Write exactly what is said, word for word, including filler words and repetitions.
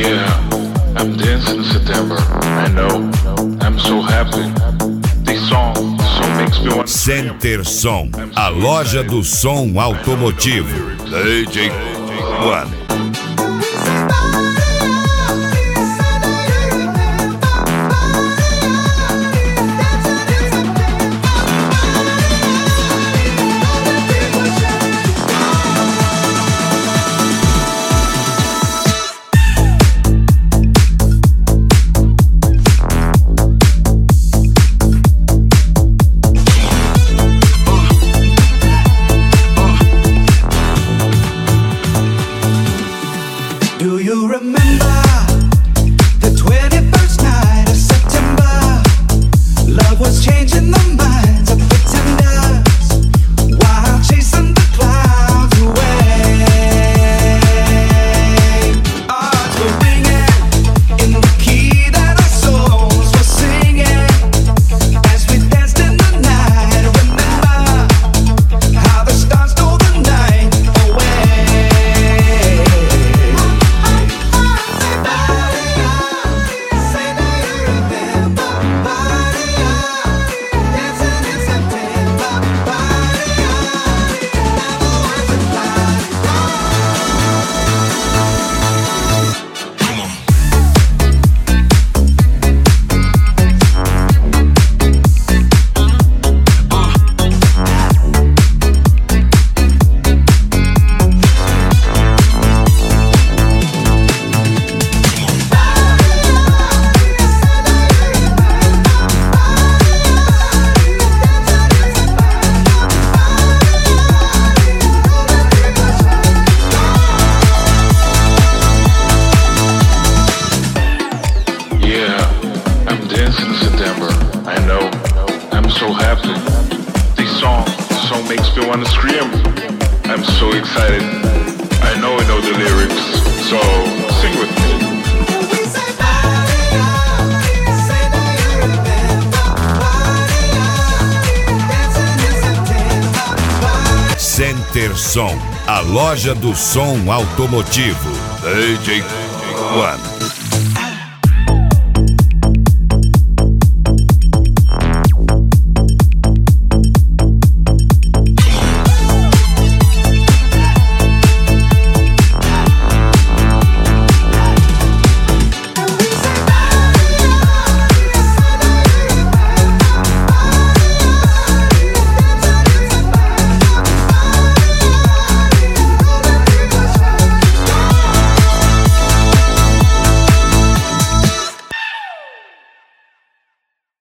Yeah, I'm dancing in September. I know, I'm so happy. This song, this song makes me want. Center Som, a loja do som automotivo. D J One. Do you remember the twenty-first night of September? Love was changing the minds of pretenders while chasing the clouds away. Hearts were ringing in the key that our souls were singing as we danced in the night. Remember how the stars stole the night away. Dancing in September, I know, I'm so happy. This song, this song makes me wanna scream. I'm so excited. I know I know the lyrics, so sing with me. Center Som, a loja do som automotivo. D J One.